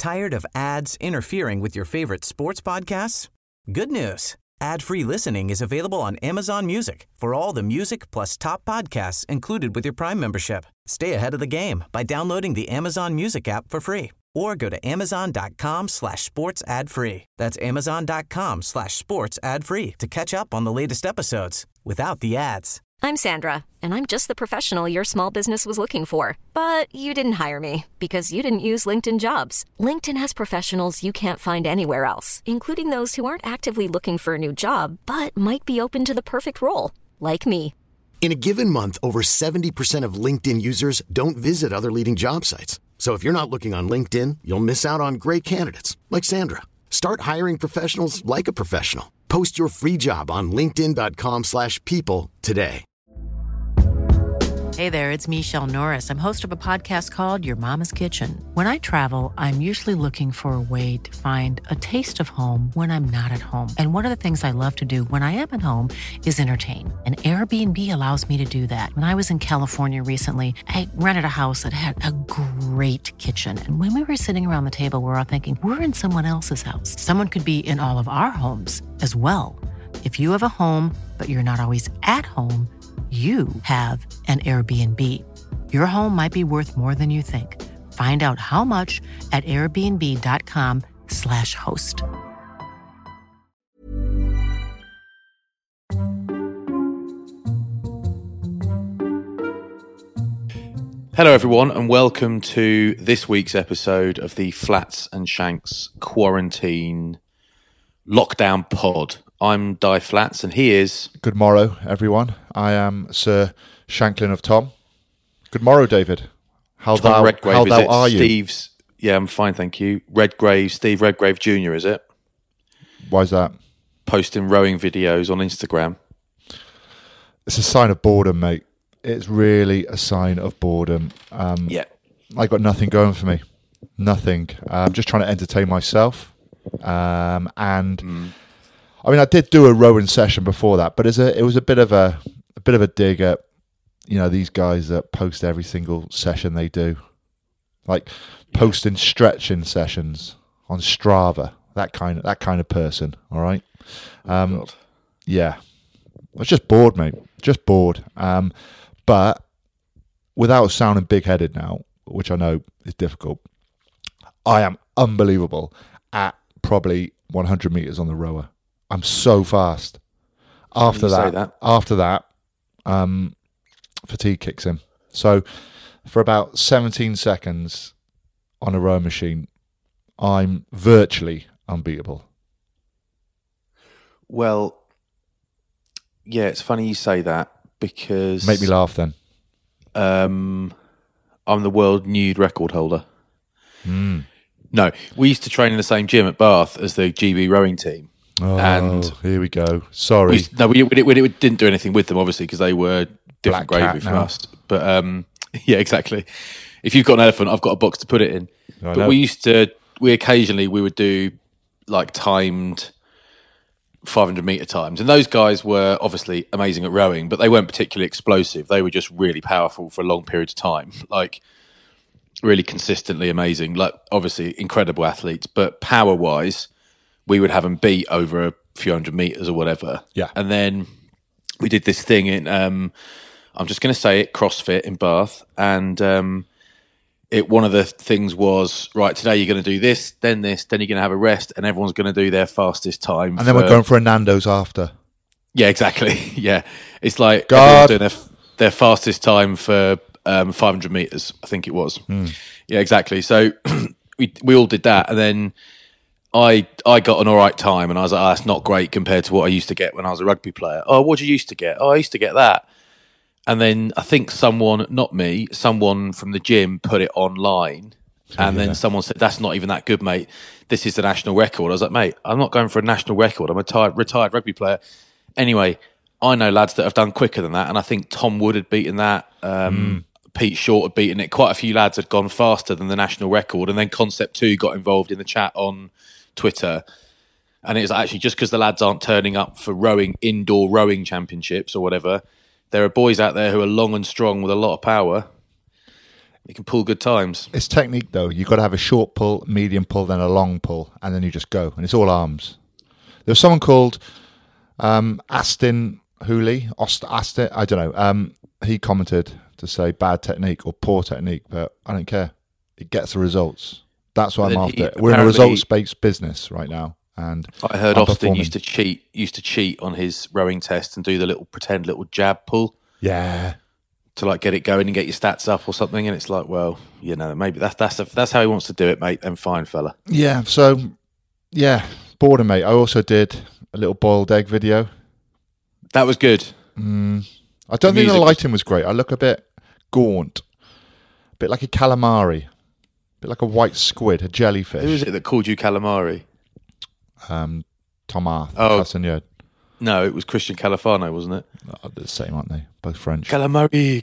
Tired of ads interfering with your favorite sports podcasts? Good news. Ad-free listening is available on Amazon Music for all the music plus top podcasts included with your Prime membership. Stay ahead of the game by downloading the Amazon Music app for free or go to amazon.com/sports ad free. That's amazon.com/sports ad free to catch up on the latest episodes without the ads. I'm Sandra, and I'm just the professional your small business was looking for. But you didn't hire me because you didn't use LinkedIn Jobs. LinkedIn has professionals you can't find anywhere else, including those who aren't actively looking for a new job, but might be open to the perfect role, like me. In a given month, over 70% of LinkedIn users don't visit other leading job sites. So if you're not looking on LinkedIn, you'll miss out on great candidates like Sandra. Start hiring professionals like a professional. Post your free job on linkedin.com/people today. Hey there, it's Michelle Norris. I'm host of a podcast called Your Mama's Kitchen. When I travel, I'm usually looking for a way to find a taste of home when I'm not at home. And one of the things I love to do when I am at home is entertain. And Airbnb allows me to do that. When I was in California recently, I rented a house that had a great kitchen. And when we were sitting around the table, we were all thinking, we're in someone else's house. Someone could be in all of our homes as well. If you have a home, but you're not always at home, you have an Airbnb. Your home might be worth more than you think. Find out how much at airbnb.com/host. Hello everyone and welcome to this week's episode of the Flats and Shanks Quarantine Lockdown Pod. I'm Di Flats and he is... Good morrow, everyone. I am Sir Shanklin of Tom. Good morrow, David. How are you? Steve's... Yeah, I'm fine, thank you. Steve Redgrave Jr., is it? Why is that? Posting rowing videos on Instagram. It's a sign of boredom, mate. It's really a sign of boredom. Yeah. I got nothing going for me. Nothing. I'm just trying to entertain myself. I mean, I did do a rowing session before that, but it was a bit of a dig at, you know, these guys that post every single session they do, like posting stretching sessions on Strava, that kind of person. All right, yeah, I was just bored, mate, just bored. But without sounding big-headed now, which I know is difficult, I am unbelievable at probably 100 meters on the rower. I'm so fast. After that, fatigue kicks in. So for about 17 seconds on a rowing machine, I'm virtually unbeatable. Well, yeah, it's funny you say that because... Make me laugh then. I'm the world nude record holder. No, we used to train in the same gym at Bath as the GB rowing team. Oh, and here we go. Sorry. We didn't do anything with them, obviously, because they were different gravy from us. But yeah, exactly. If you've got an elephant, I've got a box to put it in. But we occasionally would do like timed 500 meter times. And those guys were obviously amazing at rowing, but they weren't particularly explosive. They were just really powerful for a long period of time. Like really consistently amazing. Like obviously incredible athletes, but power wise, we would have them beat over a few hundred meters or whatever. Yeah. And then we did this thing in, I'm just going to say it, CrossFit in Bath. And one of the things was, right, today you're going to do this, then you're going to have a rest, and everyone's going to do their fastest time. And then we're going for a Nando's after. Yeah, exactly. Yeah. It's like everyone's doing their fastest time for 500 meters, I think it was. Yeah, exactly. So we all did that. And then I got an all right time, and I was like, that's not great compared to what I used to get when I was a rugby player. Oh, what did you used to get? Oh, I used to get that. And then I think someone, not me, someone from the gym put it online, and then someone said, that's not even that good, mate. This is the national record. I was like, mate, I'm not going for a national record. I'm a retired rugby player. Anyway, I know lads that have done quicker than that, and I think Tom Wood had beaten that. Pete Short had beaten it. Quite a few lads had gone faster than the national record, and then Concept 2 got involved in the chat on Twitter, and it's actually just because the lads aren't turning up for indoor rowing championships or whatever. There are boys out there who are long and strong with a lot of power. You can pull good times. It's technique, though. You've got to have a short pull, medium pull, then a long pull, and then you just go. And it's all arms. There was someone called Aston Hooley. Aston, I don't know. He commented to say bad technique or poor technique, but I don't care. It gets the results. That's what I'm after. We're in a results-based business right now. And I heard Austin used to cheat on his rowing test and do the pretend little jab pull. Yeah. To like get it going and get your stats up or something, and it's like, well, maybe that's how he wants to do it, mate. Then fine, fella. Yeah. So, yeah, boredom, mate. I also did a little boiled egg video. That was good. I don't think the lighting was great. I look a bit gaunt, a bit like a calamari, a bit like a white squid, a jellyfish. Who is it that called you calamari? Thomas Castagneux. No, it was Christian Califano, wasn't it? Oh, they're the same, aren't they? Both French. Calamari.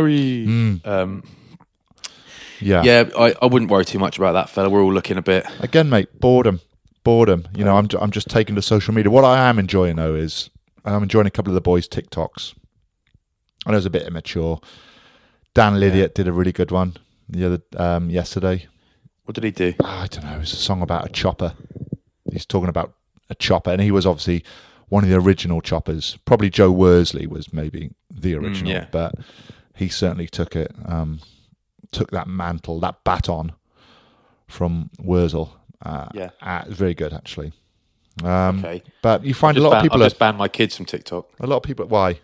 Yeah, I wouldn't worry too much about that fella. We're all looking a bit. Again, mate, boredom. You know, I'm just taking to social media. What I am enjoying, though, is I'm enjoying a couple of the boys' TikToks. I know it's a bit immature. Dan Lydiot did a really good one the other yesterday. What did he do? I don't know. It's a song about a chopper. He's talking about a chopper, and he was obviously one of the original choppers. Probably Joe Worsley was maybe the original, but he certainly took it, took that mantle, that baton from Wurzel. Very good, actually. Okay. But you find a lot of people... I've just banned my kids from TikTok. A lot of people... Why?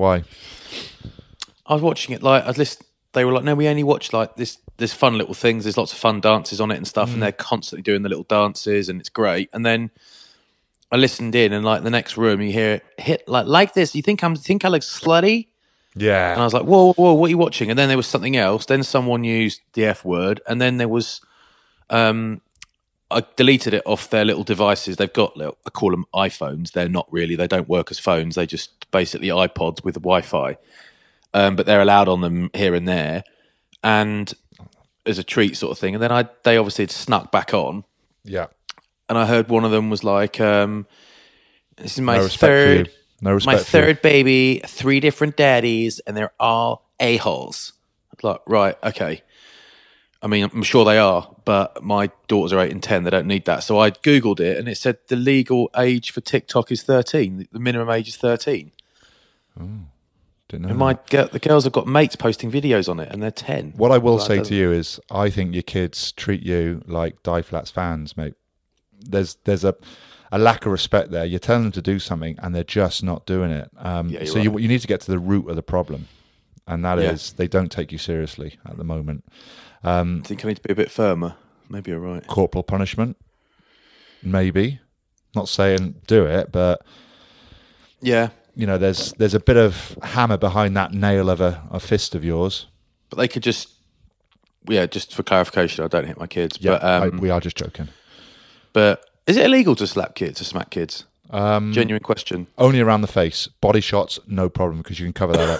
I was watching it they were like, no, we only watch like this. There's fun little things. There's lots of fun dances on it and stuff, and they're constantly doing the little dances, and it's great. And then I listened in, and like the next room, you hear it hit like this. You think I look slutty? Yeah. And I was like, whoa, what are you watching? And then there was something else. Then someone used the F word, and then there was, I deleted it off their little devices. They've got I call them iPhones. They're not really. They don't work as phones. They just basically iPods with the Wi-Fi. But they're allowed on them here and there, and as a treat sort of thing. And then they obviously had snuck back on. Yeah. And I heard one of them was like, "This is my third baby, 3 different daddies, and they're all a-holes." I'm like, right, okay. I mean, I'm sure they are, but my daughters are 8 and 10. They don't need that. So I Googled it, and it said the legal age for TikTok is 13. The minimum age is 13. Oh. Didn't know the girls have got mates posting videos on it, and they're 10. What I will say to you is, I think your kids treat you like Die Flats fans, mate. There's a lack of respect there. You're telling them to do something, and they're just not doing it. So right. you need to get to the root of the problem, and that is they don't take you seriously at the moment. I think I need to be a bit firmer. Maybe you're right. Corporal punishment, maybe. Not saying do it, but yeah. You know, there's a bit of hammer behind that nail of a fist of yours. But they could just for clarification, I don't hit my kids. Yeah, but we are just joking. But is it illegal to smack kids? Genuine question. Only around the face. Body shots, no problem, because you can cover that up.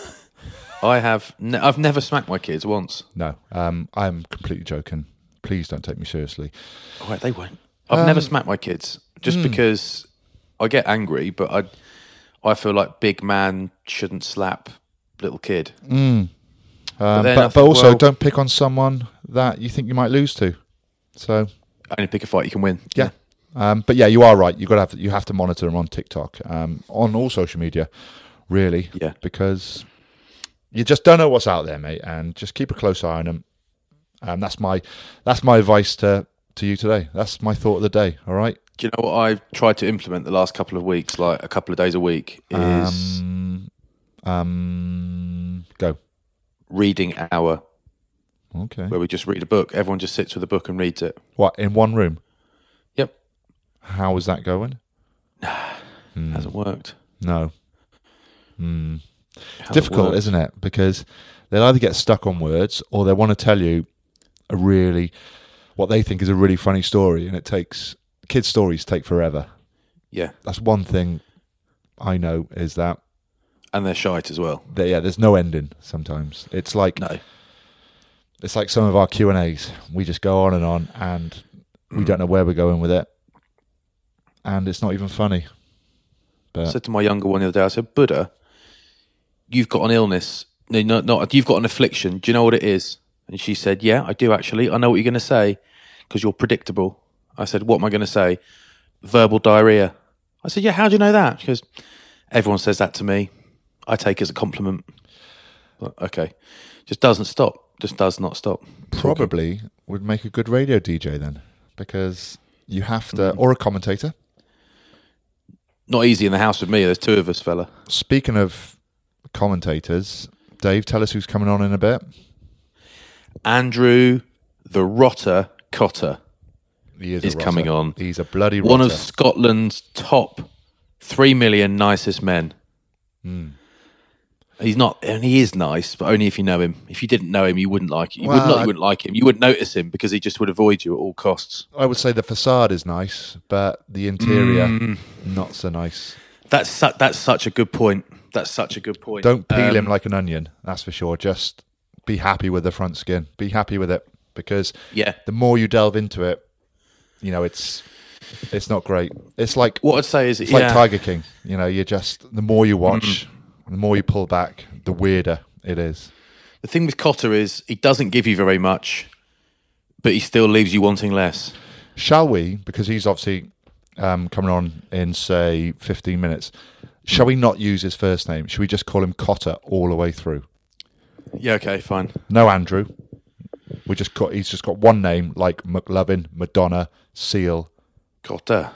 I've never smacked my kids once. No, I'm completely joking. Please don't take me seriously. Oh, wait, they won't. I've never smacked my kids just because I get angry, but I feel like big man shouldn't slap little kid. But also don't pick on someone that you think you might lose to. So only pick a fight you can win. Yeah. But yeah, you are right. You have to monitor them on TikTok, on all social media, really. Yeah. Because you just don't know what's out there, mate, and just keep a close eye on them. That's my advice to you today. That's my thought of the day. All right. Do you know what I've tried to implement the last couple of weeks, like a couple of days a week, is go reading hour. Okay. Where we just read a book. Everyone just sits with a book and reads it. What, in one room? Yep. How is that going? Hasn't worked. No. It's difficult, isn't it? Because they'll either get stuck on words or they want to tell you what they think is a really funny story, and kids' stories take forever. Yeah. That's one thing I know is that. And they're shite as well. There's no ending sometimes. It's like some of our Q&As. We just go on, and we don't know where we're going with it. And it's not even funny. But I said to my younger one the other day, I said, Buddha, you've got an illness. No, not you've got an affliction. Do you know what it is? And she said, yeah, I do actually. I know what you're going to say because you're predictable. I said, what am I going to say? Verbal diarrhea. I said, yeah, how do you know that? She goes, everyone says that to me. I take it as a compliment. Okay. Just doesn't stop. Just does not stop. Probably would make a good radio DJ then, because you have to, or a commentator. Not easy in the house with me. There's two of us, fella. Speaking of commentators, Dave, tell us who's coming on in a bit. Andrew the Rotter Cotter is coming on. He's a bloody rotter. One of Scotland's top 3 million nicest men. He's not, and he is nice, but only if you know him. If you didn't know him, you wouldn't like him. You wouldn't like him. You wouldn't notice him because he just would avoid you at all costs. I would say the facade is nice, but the interior not so nice. That's such a good point. That's such a good point. Don't peel him like an onion. That's for sure. Just be happy with the front skin. Be happy with it, because the more you delve into it, you know, it's not great. It's like what I'd say is it's like Tiger King. You know, you just the more you watch. The more you pull back, the weirder it is. The thing with Cotter is he doesn't give you very much, but he still leaves you wanting less. Shall we, because he's obviously coming on in, say, 15 minutes, shall we not use his first name? Should we just call him Cotter all the way through? Yeah, okay, fine. No Andrew. He's just got one name, like McLovin, Madonna, Seal. Cotter.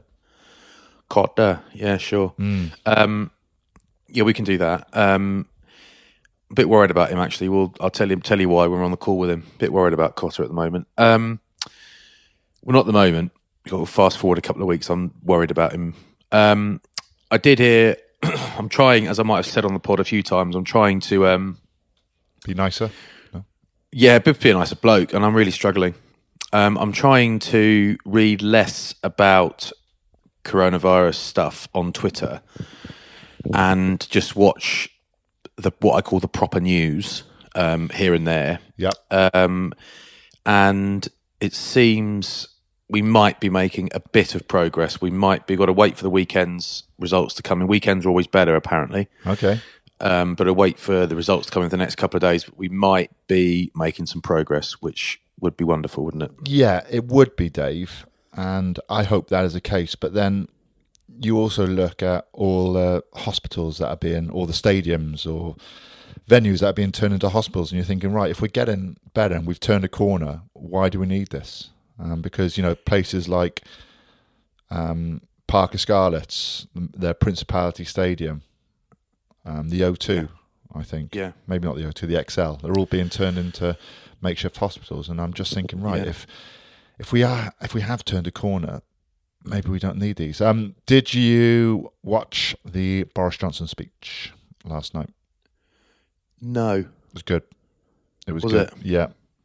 Yeah, sure. Yeah, we can do that. A bit worried about him, actually. I'll tell you why when we're on the call with him. A bit worried about Cotter at the moment. Well, not at the moment. We'll fast forward a couple of weeks. I'm worried about him. I did hear. I'm trying, as I might have said on the pod a few times. I'm trying to be nicer. No? Yeah, be a nicer bloke, and I'm really struggling. I'm trying to read less about coronavirus stuff on Twitter and just watch what I call the proper news here and there. Yep. And it seems we might be making a bit of progress. We've got to wait for the weekend's results to come in. Weekends are always better, apparently. Okay. But I wait for the results to come in the next couple of days. We might be making some progress, which would be wonderful, wouldn't it? Yeah, it would be, Dave. And I hope that is the case. But then you also look at all the hospitals that are being, or the stadiums or venues that are being turned into hospitals, and you're thinking, right, if we're getting better and we've turned a corner, why do we need this? Because, you know, places like Parc y Scarlets, their Principality Stadium, the O2, I think. Yeah. Maybe not the O2, the XL. They're all being turned into makeshift hospitals. And I'm just thinking, right, if we have turned a corner, maybe we don't need these. Did you watch the Boris Johnson speech last night? No. It was good. It was good. It? Yeah.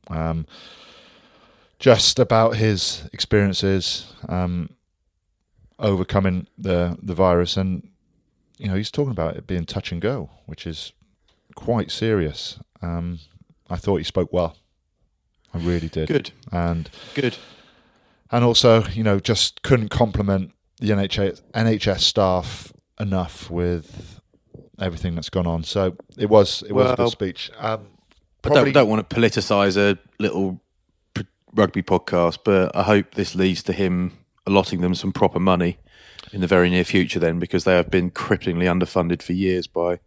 Just about his experiences overcoming the virus, and you know, he's talking about it being touch and go, which is quite serious. I thought he spoke well. I really did. Good. And also, you know, just couldn't compliment the NHS staff enough with everything that's gone on. So it was a good speech. I don't want to politicise a little rugby podcast, but I hope this leads to him allotting them some proper money in the very near future then, because they have been cripplingly underfunded for years by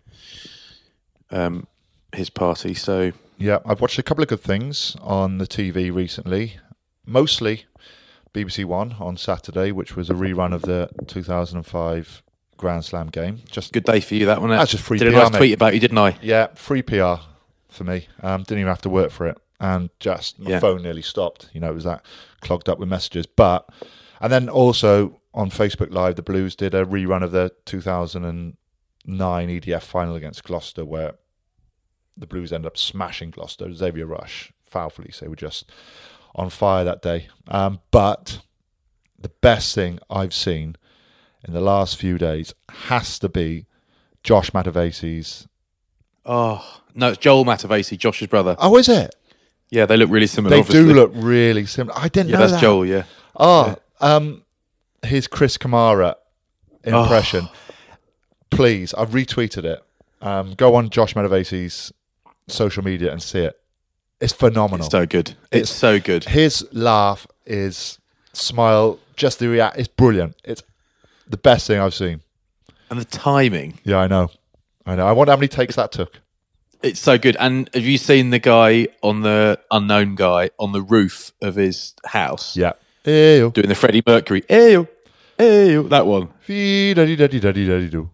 his party. So yeah, I've watched a couple of good things on the TV recently, mostly BBC One on Saturday, which was a rerun of the 2005 Grand Slam game. Just good day for you, that one. That's just free PR. Did a nice tweet about you, didn't I? Yeah, free PR for me. Didn't even have to work for it, and just my phone nearly stopped. You know, it was that clogged up with messages. And then also on Facebook Live, the Blues did a rerun of the 2009 EDF final against Gloucester, where the Blues ended up smashing Gloucester. Xavier Rush, foulfully, so they were just on fire that day. But the best thing I've seen in the last few days has to be Josh Matavesi's. Oh, no, it's Joel Matavesi, Josh's brother. Oh, is it? Yeah, they look really similar. They do look really similar. I didn't know that. That's Joel, yeah. Oh, his Chris Kamara impression. Oh. Please, I've retweeted it. Go on Josh Matavesi's social media and see it. It's phenomenal. It's so good. It's so good. His laugh, his smile, just the react. It's brilliant. It's the best thing I've seen. And the timing. Yeah, I know. I wonder how many takes that took. It's so good. And have you seen the unknown guy on the roof of his house? Yeah. Ew. Doing the Freddie Mercury. Ew. Ew. That one. Fee-da-dee-da-dee-da-dee-da-dee-do.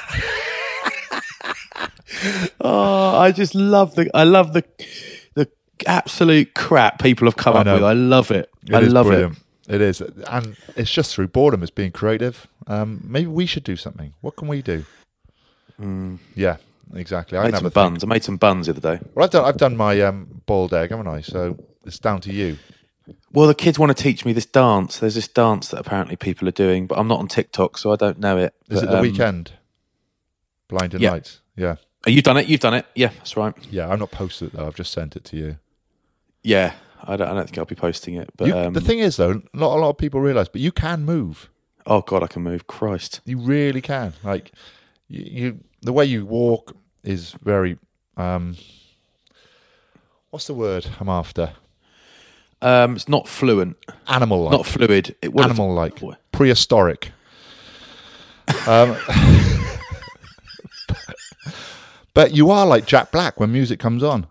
Oh, I love the absolute crap people have come up with. I love it. I love brilliant. It is. And it's just through boredom. It's being creative. Maybe we should do something. What can we do? Yeah, exactly. I made some buns the other day. Well, I've done my boiled egg, haven't I? So it's down to you. Well, the kids want to teach me this dance. There's this dance that apparently people are doing, but I'm not on TikTok, so I don't know it. Is it the weekend? Blinding Lights. Yeah. Oh, you've done it. You've done it. Yeah, that's right. Yeah, I've not posted it though. I've just sent it to you. Yeah, I don't think I'll be posting it. But the thing is, though, not a lot of people realise, but you can move. Oh God, I can move. Christ, you really can. Like you the way you walk is very. What's the word I'm after? It's not fluent. Animal-like. Not fluid. Animal-like. Prehistoric. But you are like Jack Black when music comes on.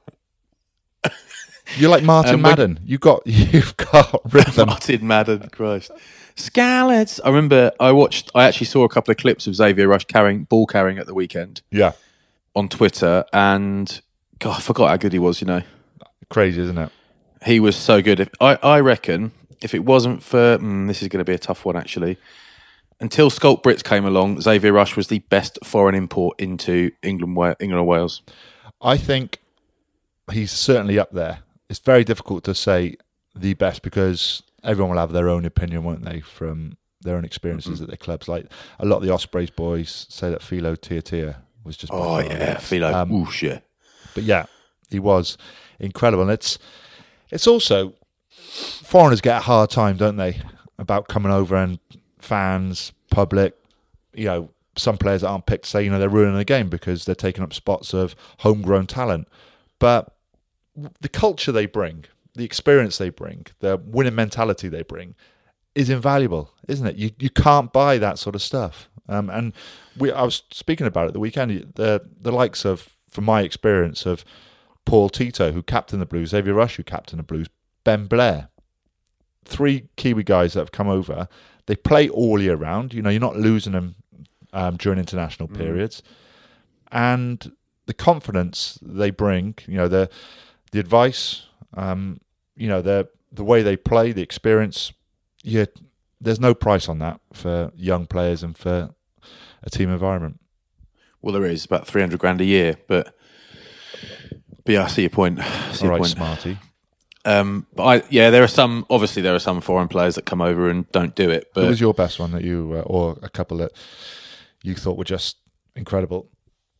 You're like Martin Madden. You've got rhythm. Martin Madden, Christ. Scallops. I remember I actually saw a couple of clips of Xavier Rush ball carrying at the weekend. Yeah. On Twitter, and God, I forgot how good he was, Crazy, isn't it? He was so good. I reckon if it wasn't for this is going to be a tough one actually. Until Sculpt Brits came along, Xavier Rush was the best foreign import into England or Wales. I think he's certainly up there. It's very difficult to say the best because everyone will have their own opinion, won't they, from their own experiences at their clubs. Like a lot of the Ospreys boys say that Philo Tiatia was just... Oh, yeah, Philo. Whoosh, yeah. But yeah, he was incredible. And it's also... Foreigners get a hard time, don't they, about coming over and fans, public, some players that aren't picked say, they're ruining the game because they're taking up spots of homegrown talent. But the culture they bring, the experience they bring, the winning mentality they bring is invaluable, isn't it? You can't buy that sort of stuff. I was speaking about it the weekend, the likes of, from my experience, of Paul Tito, who captained the Blues, Xavier Rush, who captained the Blues, Ben Blair. 3 Kiwi guys that have come over. They play all year round. You're not losing them during international periods. And the confidence they bring, the advice, the way they play, the experience, there's no price on that for young players and for a team environment. Well, there is about $300,000 a year, but yeah, I see your point. All right, Smarty. But there are some foreign players that come over and don't do it. But who was your best one that you, or a couple that you thought were just incredible?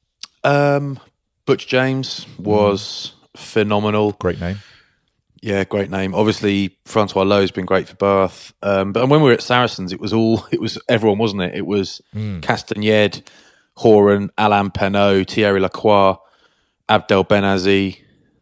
Butch James was phenomenal. Great name. Yeah, great name. Obviously, Francois Lowe's been great for Bath. But when we were at Saracens, it was everyone, wasn't it? It was Castagned, Horan, Alain Penot, Thierry Lacroix, Abdel Benazi.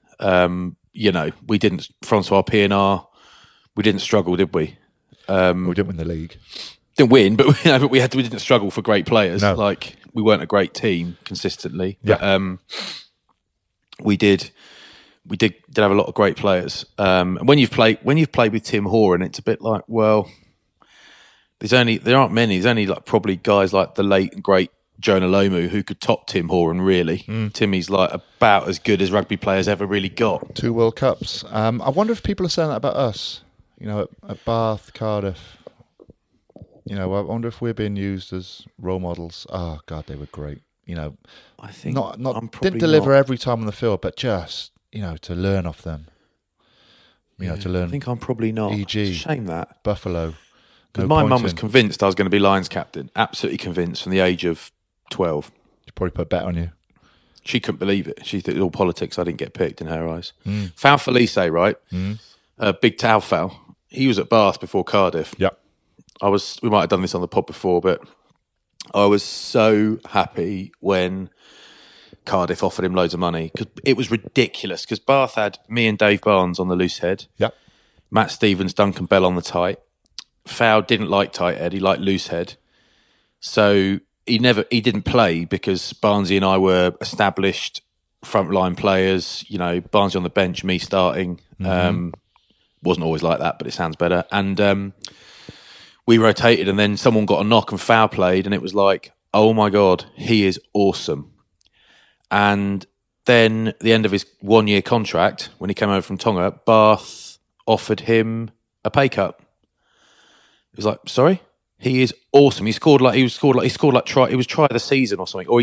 We didn't, Francois Pienaar, we didn't struggle, did we? We didn't win the league. Didn't win, but we didn't struggle for great players. No. Like, we weren't a great team consistently. Yeah. But, we did have a lot of great players. And when you've played with Tim Horan, it's a bit like, well, there aren't many. There's only like probably guys like the late and great Jonah Lomu who could top Tim Horan, really. Timmy's like about as good as rugby players ever really got. 2 World Cups. I wonder if people are saying that about us, at Bath, Cardiff. I wonder if we're being used as role models. Oh, God, they were great. I think didn't deliver every time on the field, but just, to learn off them. To learn. I think I'm probably not. E.g. It's a shame that. Buffalo. Because my mum was convinced I was going to be Lions captain. Absolutely convinced from the age of 12. She probably put a bet on you. She couldn't believe it. She thought it was all politics. I didn't get picked in her eyes. Fal Felice, right? Big Taufal. He was at Bath before Cardiff. Yep. We might have done this on the pod before, but I was so happy when Cardiff offered him loads of money because it was ridiculous. Because Bath had me and Dave Barnes on the loose head, Matt Stevens, Duncan Bell on the tight. Fowl didn't like tight head; he liked loose head. So he didn't play because Barnesy and I were established frontline players. You know, Barnesy on the bench, me starting. Wasn't always like that, but it sounds better. And we rotated, and then someone got a knock and Fowl played, and it was like, oh my God, he is awesome. And then at the end of his 1-year contract, when he came over from Tonga, Bath offered him a pay cut. He was like, sorry? He is awesome. He was try of the season or something. Or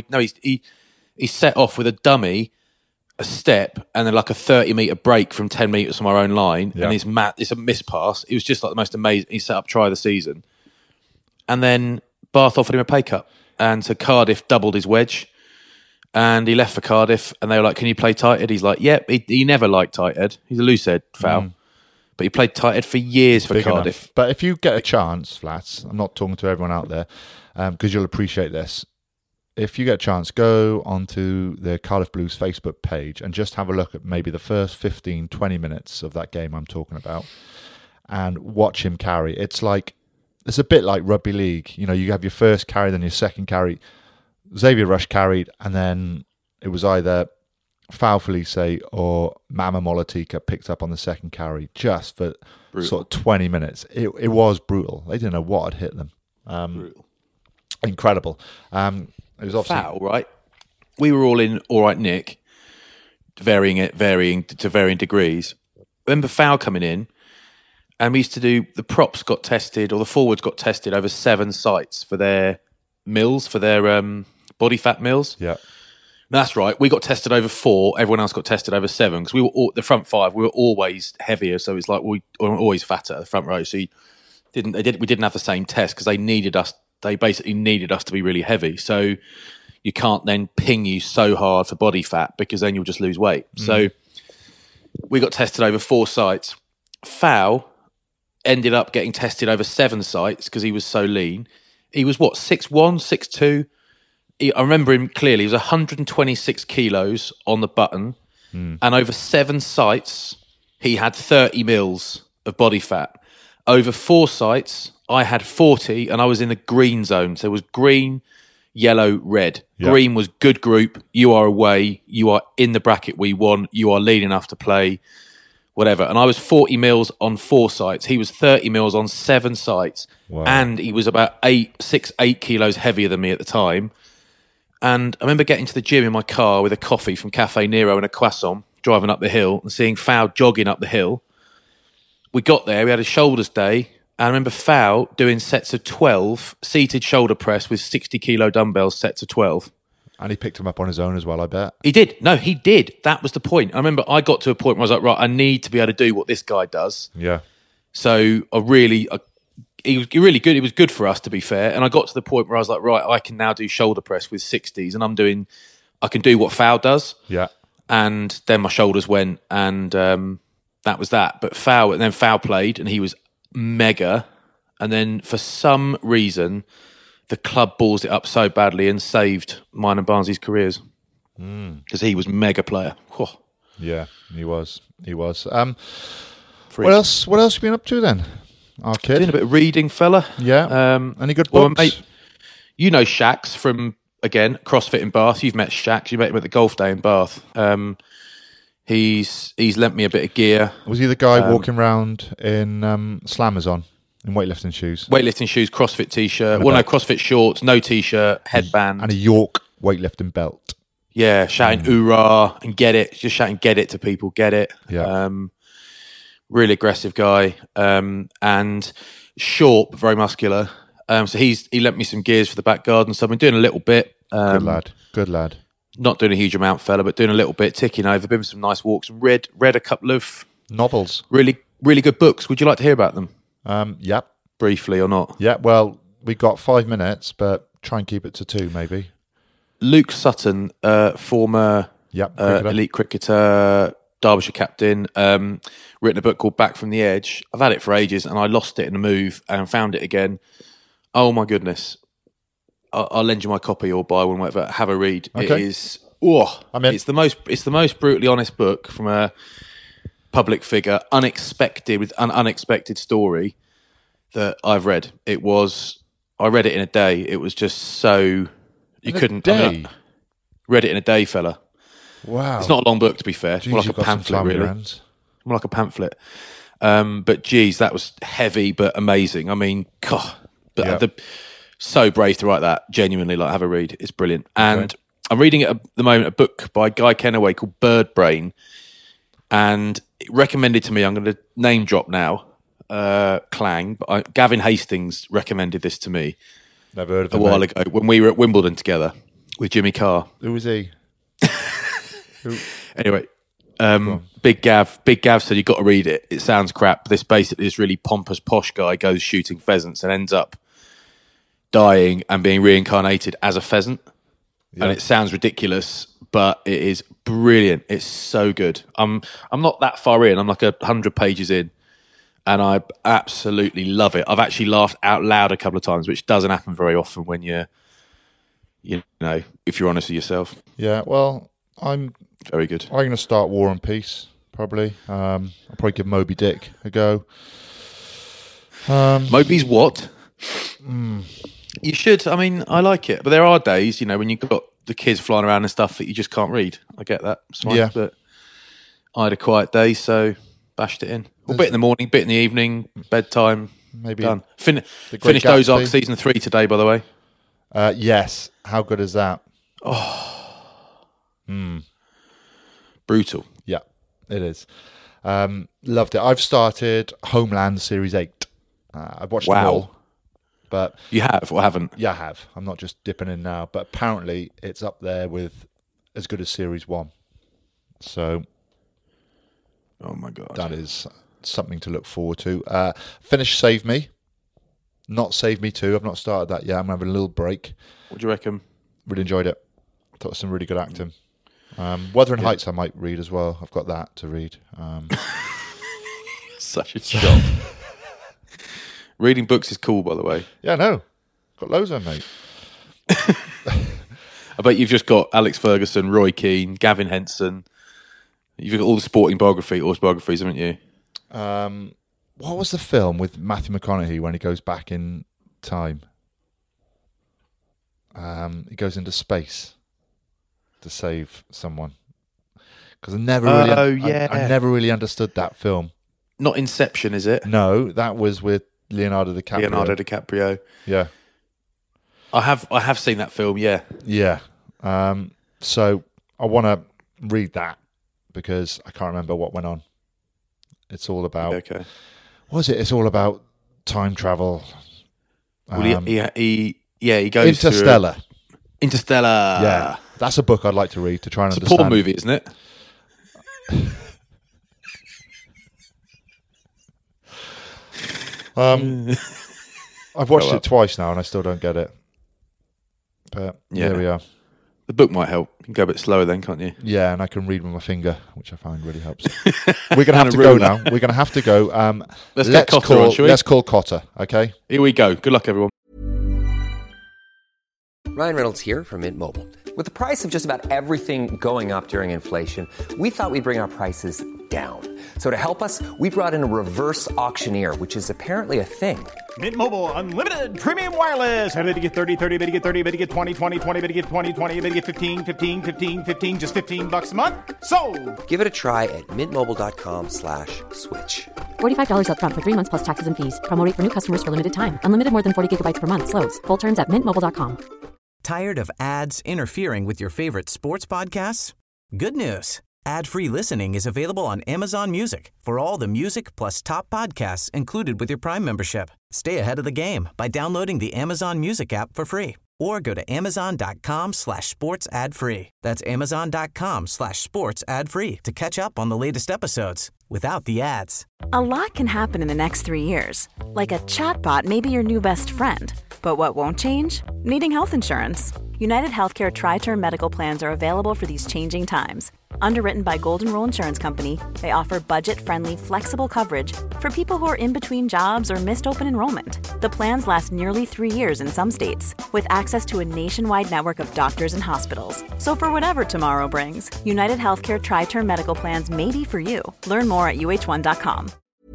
he set off with a dummy, a step, and then like a 30-metre break from 10 metres from our own line. And it's a miss pass. It was just like the most amazing. He set up try of the season. And then Bath offered him a pay cut. And so Cardiff doubled his wedge. And he left for Cardiff, and they were like, can you play tight head? He's like, yep. He never liked tight head. He's a loose head, Fowl. But he played tight head for years for Cardiff. Enough. But if you get a chance, Flats, I'm not talking to everyone out there, because you'll appreciate this. If you get a chance, go onto the Cardiff Blues Facebook page and just have a look at maybe the first 15, 20 minutes of that game I'm talking about and watch him carry. It's a bit like rugby league. You know, you have your first carry, then your second carry. Xavier Rush carried, and then it was either Fowl Felice or Mama Molatika picked up on the second carry just for sort of 20 minutes. It was brutal. They didn't know what had hit them. Brutal. Incredible. It was obviously Fowl, right? We were all in all right, Nick, varying to varying degrees. Remember Fowl coming in, and we used to do the props got tested, or the forwards got tested over 7 sites for their mills, for their body fat mills. Yeah. That's right. We got tested over 4. Everyone else got tested over 7 because we were the front 5. We were always heavier, so it's like we were always fatter at the front row. So we didn't have the same test because they needed us. They basically needed us to be really heavy. So you can't then ping you so hard for body fat because then you'll just lose weight. So we got tested over 4 sites. Fowl ended up getting tested over 7 sites because he was so lean. He was 6'1", 6'2". I remember him clearly. He was 126 kilos on the button, and over 7 sites, he had 30 mils of body fat. Over 4 sites, I had 40, and I was in the green zone. So it was green, yellow, red. Yeah. Green was good group. You are away. You are in the bracket we want. You are lean enough to play, whatever. And I was 40 mils on 4 sites. He was 30 mils on 7 sites. Wow. And he was about 8 kilos heavier than me at the time. And I remember getting to the gym in my car with a coffee from Cafe Nero and a croissant, driving up the hill and seeing Fowl jogging up the hill. We got there, we had a shoulders day, and I remember Fowl doing sets of 12, seated shoulder press with 60-kilo dumbbells, sets of 12. And he picked him up on his own as well, I bet. He did. No, he did. That was the point. I remember I got to a point where I was like, right, I need to be able to do what this guy does. Yeah. So he was really good. It was good for us, to be fair. And I got to the point where I was like, right, I can now do shoulder press with 60s, and I can do what Fowl does. Yeah. And then my shoulders went, and that was that. But Fowl played, and he was mega. And then for some reason, the club balls it up so badly and saved mine and Barnsley's careers because he was mega player. Whew. Yeah, he was. What else have you been up to then? Our kid. Doing a bit of reading, fella. Yeah. Any good books? Well, mate, you know Shax from, again, CrossFit in Bath. You've met Shax. You met him at the golf day in Bath. He's lent me a bit of gear. Was he the guy walking around in Slammers on, in weightlifting shoes? Weightlifting shoes, CrossFit t-shirt. Well, no, CrossFit shorts, no t-shirt, headband. And a York weightlifting belt. Yeah, shouting hoorah and get it. Just shouting get it to people, get it. Yeah. Really aggressive guy, and short but very muscular. So he lent me some gears for the back garden. So I've been doing a little bit. Good lad. Not doing a huge amount, fella, but doing a little bit, ticking over. Been some nice walks and read a couple of novels. Really, really good books. Would you like to hear about them? Yep. Briefly or not? Yeah. Well, we got 5 minutes, but try and keep it to 2, maybe. Luke Sutton, former elite cricketer, Derbyshire captain, written a book called Back from the Edge. I've had it for ages, and I lost it in a move and found it again. Oh my goodness! I'll lend you my copy or buy one, whatever. Have a read. Okay. It is Oh, I'm in. It's the most brutally honest book from a public figure, unexpected with an unexpected story that I've read. I read it in a day. It was just so read it in a day, fella. Wow. It's not a long book, to be fair. Jeez, More like a you've got some pamphlet, time on your really. hands. More like a pamphlet. But geez, that was heavy but amazing. I mean, God, so brave to write that. Genuinely, like, have a read. It's brilliant. And I'm reading at the moment a book by Guy Kennaway called Bird Brain, and it recommended to me. I'm going to name drop now. Clang, but Gavin Hastings recommended this to me. Never heard of a while ago when we were at Wimbledon together with Jimmy Carr. Who was he? Anyway, Big Gav said you got to read it. It sounds crap. This really pompous posh guy goes shooting pheasants and ends up dying and being reincarnated as a pheasant. Yeah. And it sounds ridiculous, but it is brilliant. It's so good. I'm not that far in. I'm like 100 pages in, and I absolutely love it. I've actually laughed out loud a couple of times, which doesn't happen very often when if you're honest with yourself. Yeah, well, I'm very good. I'm going to start War and Peace, probably. I'll probably give Moby Dick a go. Moby's what? You should. I mean, I like it. But there are days, when you've got the kids flying around and stuff that you just can't read. I get that. Yeah. But I had a quiet day, so bashed it in. A bit in the morning, bit in the evening, bedtime. Maybe done. Finished Ozark season 3 today, by the way. Yes. How good is that? Brutal. Yeah, it is. Loved it. I've started Homeland Series 8. I've watched them all. But you have or haven't? Yeah, I have. I'm not just dipping in now. But apparently it's up there with as good as Series 1. So... Oh, my God. That is something to look forward to. Finish Save Me. Not Save Me 2. I've not started that yet. I'm having a little break. What do you reckon? Really enjoyed it. Thought it was some really good acting. Wuthering Heights I might read as well. I've got that to read. Such a job. Reading books is cool, by the way. Yeah, no. Got loads of them, mate. I bet you've just got Alex Ferguson, Roy Keane, Gavin Henson. You've got all the sporting autobiographies, haven't you? What was the film with Matthew McConaughey when he goes back in time? He goes into space to save someone. Because I never really understood that film. Not Inception, is it? No, that was with Leonardo DiCaprio. Yeah, I have seen that film. Yeah, yeah. So I want to read that because I can't remember what went on. It's all about. Okay. What is it? It's all about time travel. Well, he goes Interstellar. Interstellar. Yeah, that's a book I'd like to read to try and understand. It's a porn movie, isn't it? I've watched it twice now and I still don't get it. But here we are. The book might help. You can go a bit slower then, can't you? Yeah, and I can read with my finger, which I find really helps. We're going to have to go now. We're going to have to go. Let's call Cotter, okay? Here we go. Good luck, everyone. Ryan Reynolds here from Mint Mobile. With the price of just about everything going up during inflation, we thought we'd bring our prices down. So to help us, we brought in a reverse auctioneer, which is apparently a thing. Mint Mobile Unlimited Premium Wireless. How to get 30, 30, bit to get 30, bit to get 20, 20, 20, bit to get 20, 20, bit to get 15, 15, 15, 15, just $15 a month? Sold! Give it a try at mintmobile.com/switch. $45 up front for 3 months plus taxes and fees. Promo rate for new customers for limited time. Unlimited more than 40 gigabytes per month. Slows full terms at mintmobile.com. Tired of ads interfering with your favorite sports podcasts? Good news. Ad-free listening is available on Amazon Music for all the music plus top podcasts included with your Prime membership. Stay ahead of the game by downloading the Amazon Music app for free or go to amazon.com/sports ad free. That's amazon.com/sports ad free to catch up on the latest episodes without the ads. A lot can happen in the next 3 years. Like a chatbot may be your new best friend. But what won't change? Needing health insurance. United Healthcare Tri-Term Medical Plans are available for these changing times. Underwritten by Golden Rule Insurance Company, they offer budget-friendly, flexible coverage for people who are in between jobs or missed open enrollment. The plans last nearly 3 years in some states, with access to a nationwide network of doctors and hospitals. So for whatever tomorrow brings, United Healthcare Tri-Term Medical Plans may be for you. Learn more at uh1.com.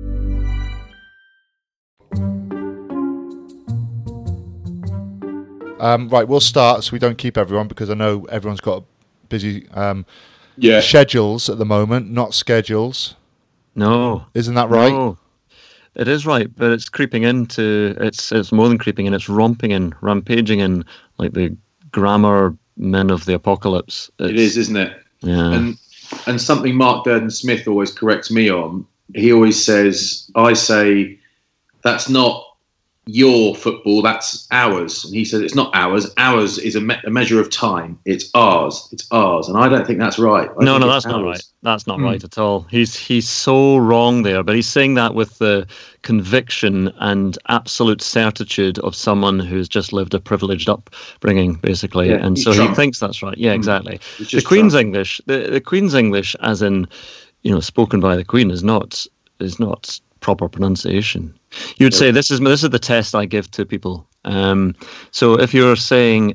Right, we'll start so we don't keep everyone, because I know everyone's got busy schedules at the moment, not schedules. No. Isn't that right? No. It is right, but it's creeping into, it's more than creeping in, it's romping in, rampaging in, like the grammar men of the apocalypse. It is, isn't it? Yeah. And something Mark Durden-Smith always corrects me on, he always says, I say, that's not your football, that's ours. And he says, it's not ours. Ours is a measure of time. It's ours. It's ours. And I don't think that's right. No, that's not right. That's not right at all. He's so wrong there, but he's saying that with the conviction and absolute certitude of someone who's just lived a privileged upbringing, basically. Yeah, and so he thinks that's right. Yeah, exactly. The Queen's English, the Queen's English, as in, spoken by the Queen, is not proper pronunciation. You would say this is the test I give to people. So if you're saying,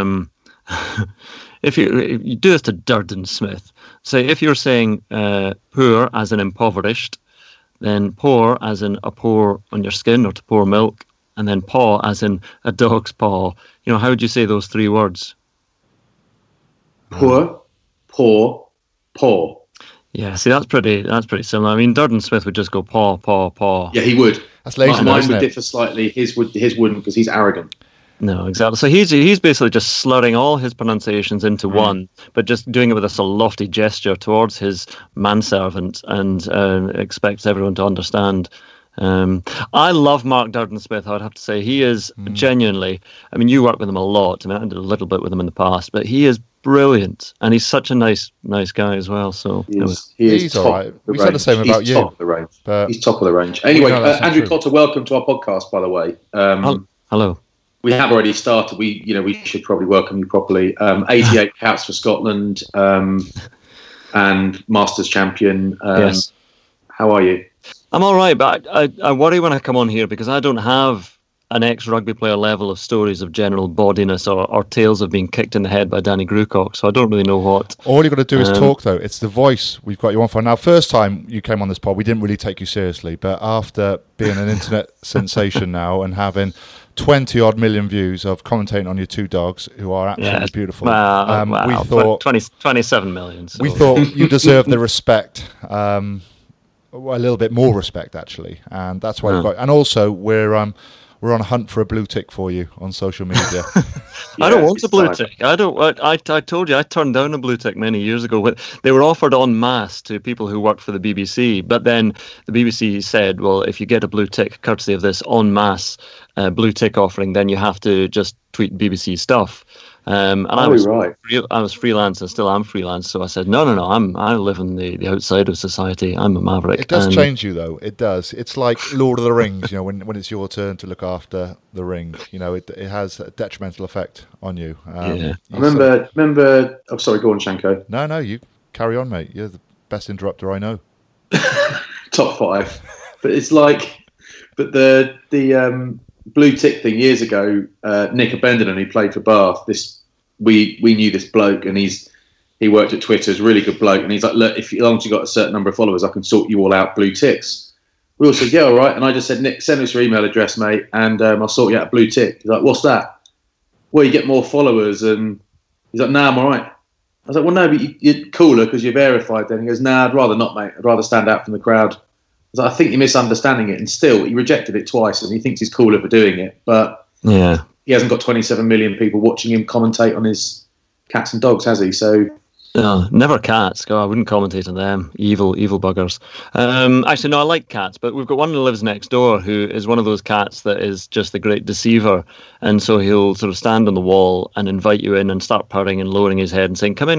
if you do this to Durden-Smith, say if you're saying poor as in impoverished, then poor as in a pore on your skin or to pour milk, and then paw as in a dog's paw. How would you say those three words? Poor, paw, paw. Yeah, see, that's pretty similar. I mean, Durden-Smith would just go paw, paw, paw. Yeah, he would. That's lazy. Mine would differ slightly. His wouldn't, because he's arrogant. No, exactly. So he's basically just slurring all his pronunciations into one, but just doing it with a sort of lofty gesture towards his manservant, and expects everyone to understand. I love Mark Durden-Smith, I would have to say. He is genuinely, I mean, you work with him a lot. I mean, I did a little bit with him in the past, but he is brilliant, and he's such a nice guy as well. So he's all right. We said the same about you. Top of the range. He's top of the range. Anyway, Andrew Cotter, welcome to our podcast, by the way. Hello. We have already started. We should probably welcome you properly. 88 caps for Scotland, and Masters champion. Yes. How are you? I'm all right, but I worry when I come on here because I don't have an ex-rugby player level of stories of general bodiness or tales of being kicked in the head by Danny Grucock, so I don't really know what. All you've got to do is talk, though. It's the voice we've got you on for. Now, first time you came on this pod, we didn't really take you seriously, but after being an internet sensation now and having 20-odd million views of commentating on your two dogs, who are absolutely beautiful, wow, we thought 27 million. So. We thought you deserved the respect, a little bit more respect, actually, and that's why we've got. And also, we're on a hunt for a blue tick for you on social media. I don't want a blue tick. I told you I turned down a blue tick many years ago. They were offered en masse to people who worked for the BBC, but then the BBC said, well, if you get a blue tick courtesy of this en masse blue tick offering, then you have to just tweet BBC stuff. And I was freelance and still am freelance, so I said no. I live in the outside of society. I'm a maverick. It does change you, though. It does. It's like Lord of the Rings. When it's your turn to look after the ring, it has a detrimental effect on you. I remember. I'm sorry. Go on, Shanko. No, you carry on, mate. You're the best interrupter I know. Top 5, but it's like, but the blue tick thing years ago. Nick Abendon, he played for Bath. We knew this bloke, and he worked at Twitter. He's a really good bloke, and he's like, look, as long as you got a certain number of followers, I can sort you all out blue ticks. We all said, yeah, all right. And I just said, Nick, send us your email address, mate, and I'll sort you out a blue tick. He's like, what's that? Well, you get more followers, and he's like, nah, I'm all right. I was like, well, no, but you're cooler because you're verified. Then he goes, nah, I'd rather not, mate. I'd rather stand out from the crowd. I was like, I think you're misunderstanding it. And still, he rejected it twice, and he thinks he's cooler for doing it. But yeah, he hasn't got 27 million people watching him commentate on his cats and dogs, has he? So no, never cats. I wouldn't commentate on them. Evil buggers. Actually, no, I like cats, but we've got one who lives next door who is one of those cats that is just the great deceiver. And so he'll sort of stand on the wall and invite you in and start purring and lowering his head and saying, come in,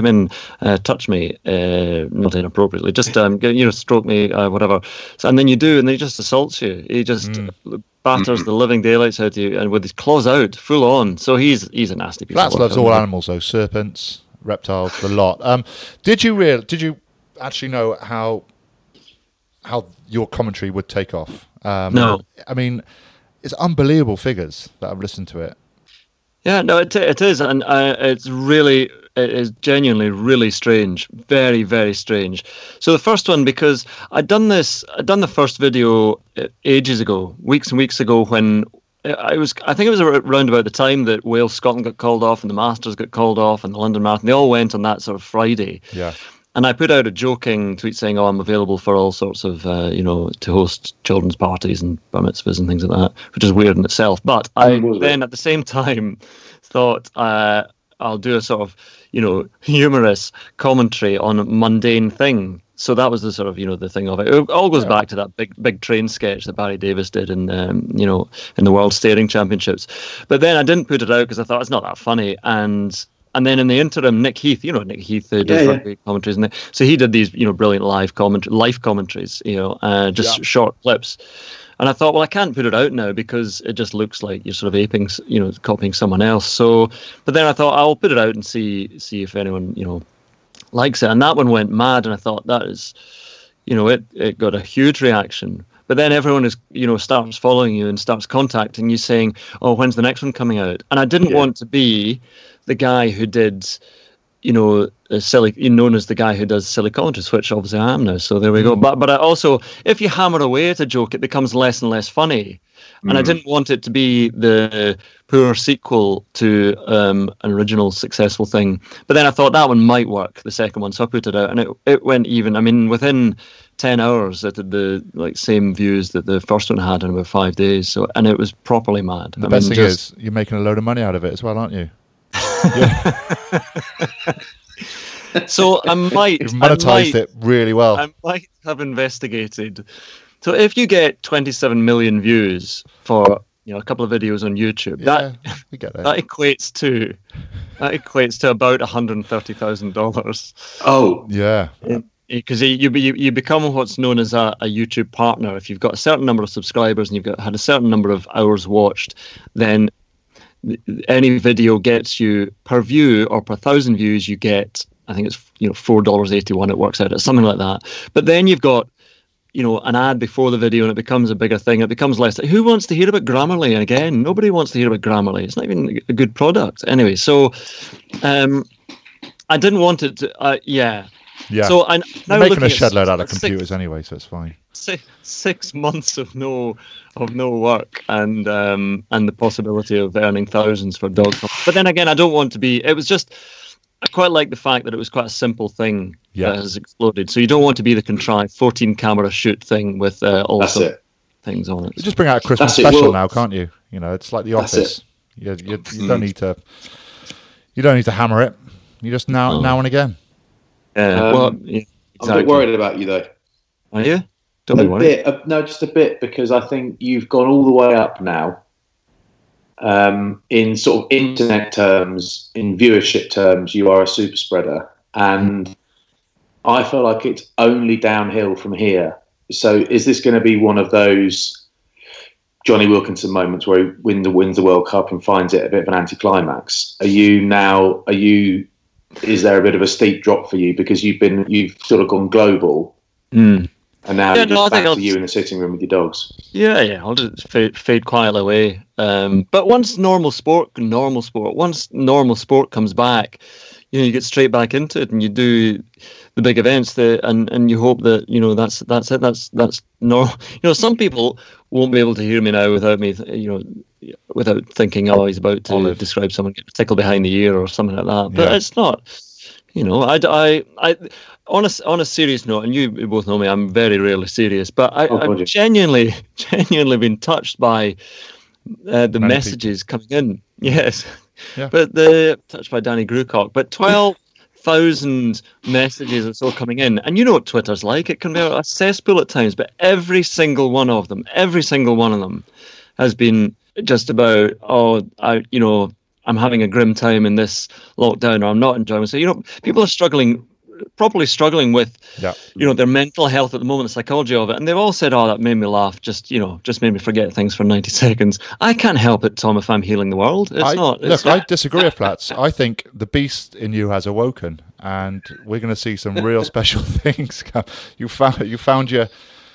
touch me, not inappropriately, just stroke me, whatever. So, and then you do, and then he just assaults you. He just batters the living daylights out of you, and with his claws out, full on. So he's a nasty piece of work. Bats loves all animals, though. Serpents, reptiles, the lot. Did you actually know how your commentary would take off? No. I mean, it's unbelievable figures that I've listened to it. Yeah, no, it is, and it is genuinely really strange, very, very strange. So the first one, because I'd done the first video ages ago, weeks and weeks ago, when I think it was around about the time that Wales Scotland got called off and the Masters got called off and the London Marathon. They all went on that sort of Friday. Yeah. And I put out a joking tweet saying, "Oh, I'm available for all sorts of, to host children's parties and bar mitzvahs and things like that," which is weird in itself. But I then, at the same time, thought I'll do a sort of, humorous commentary on a mundane thing. So that was the sort of, the thing of it. It all goes back to that big train sketch that Barry Davis did in, in the World Steering Championships. But then I didn't put it out because I thought it's not that funny. And then in the interim, Nick Heath, Nick Heath who does rugby commentaries, so he did these, brilliant live commentaries, short clips. And I thought, well, I can't put it out now because it just looks like you're sort of aping, copying someone else. So, but then I thought I'll put it out and see if anyone, likes it. And that one went mad, and I thought that is, it got a huge reaction. But then everyone is, starts following you and starts contacting you saying, "Oh, when's the next one coming out?" And I didn't want to be the guy who did, known as the guy who does silly commentaries, which obviously I am now. So there we go. But I also, if you hammer away at a joke, it becomes less and less funny. And I didn't want it to be the poor sequel to an original successful thing. But then I thought that one might work, the second one. So I put it out, and it went even. I mean, within 10 hours, it had the same views that the first one had in about 5 days. So, and it was properly mad. The best thing is, you're making a load of money out of it as well, aren't you? So I might... You've monetized it really well. I might have investigated. So if you get 27 million views for a couple of videos on YouTube, that equates to about $130,000. Oh, yeah. Because you become what's known as a YouTube partner. If you've got a certain number of subscribers and you've had a certain number of hours watched, then any video gets you per view, or per 1,000 views, you get, I think it's $4.81. It works out at something like that. But then you've got an ad before the video, and it becomes a bigger thing. It becomes less. Who wants to hear about Grammarly? And again, nobody wants to hear about Grammarly. It's not even a good product. Anyway, so I didn't want it to. Yeah. So you're making a shed load out of computers anyway, so it's fine. 6 months of no work, and the possibility of earning thousands for dog. But then again, I don't want to be. It was just. I quite like the fact that it was quite a simple thing that has exploded. So you don't want to be the contrived 14 camera shoot thing with all sorts of things on it. You just bring out a Christmas special now, can't you? It's like The Office. You don't need to. You don't need to hammer it. You just now and again. Exactly. I'm a bit worried about you though. Are you? Don't be worried. Just a bit, because I think you've gone all the way up now. In sort of internet terms, in viewership terms, you are a super spreader, and I feel like it's only downhill from here. So, is this going to be one of those Johnny Wilkinson moments where he wins the World Cup and finds it a bit of an anticlimax? Is there a bit of a steep drop for you because you've sort of gone global? And now you're just back to you in the sitting room with your dogs. Yeah, I'll just fade quietly away. But once normal sport comes back, you get straight back into it, and you do the big events. And you hope that that's it. That's normal. Some people won't be able to hear me now without me, without thinking, oh, he's about to describe someone getting tickled behind the ear or something like that. But it's not. I on a serious note, and you both know me, I'm very rarely serious, but I've genuinely been touched by the messages coming in. Yes, but touched by Danny Grucock. But 12,000 messages or so coming in, and you know what Twitter's like. It can be a cesspool at times, but every single one of them has been just about, I'm having a grim time in this lockdown, or I'm not enjoying it. So, people are struggling properly struggling with, Yeah. Their mental health at the moment, the psychology of it. And they've all said, "Oh, that made me laugh. Just made me forget things for 90 seconds." I can't help it, Tom, if I'm healing the world. I disagree with Flats. I think the beast in you has awoken, and we're going to see some real special things come. You found your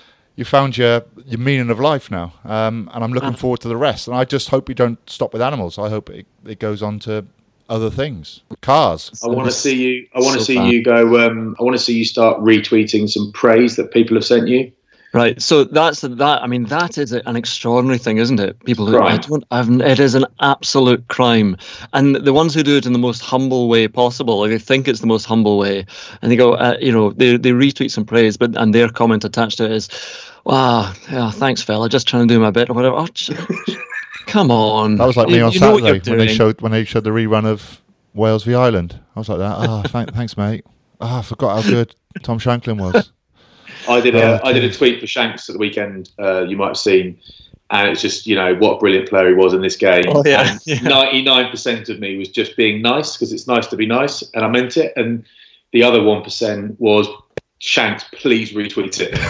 meaning of life now, and I'm looking forward to the rest. And I just hope you don't stop with animals. I hope it goes on to other things, cars. I want to see you. I want to see you go. I want to see you start retweeting some praise that people have sent you. Right. So that. I mean, that is an extraordinary thing, isn't it? People who it is an absolute crime, and the ones who do it in the most humble way possible, like they think it's the most humble way, and they go, they retweet some praise, and their comment attached to it is, "Wow, yeah, thanks, fella, just trying to do my bit," or whatever. Come on. That was like me on Saturday when they showed the rerun of Wales v Ireland. I was like that. Oh, thanks, mate. Oh, I forgot how good Tom Shanklin was. I did a tweet for Shanks at the weekend. You might have seen, and it's just what a brilliant player he was in this game. Oh, yeah. 99% of me was just being nice because it's nice to be nice, and I meant it. And the other 1% was, Shanks, please retweet it.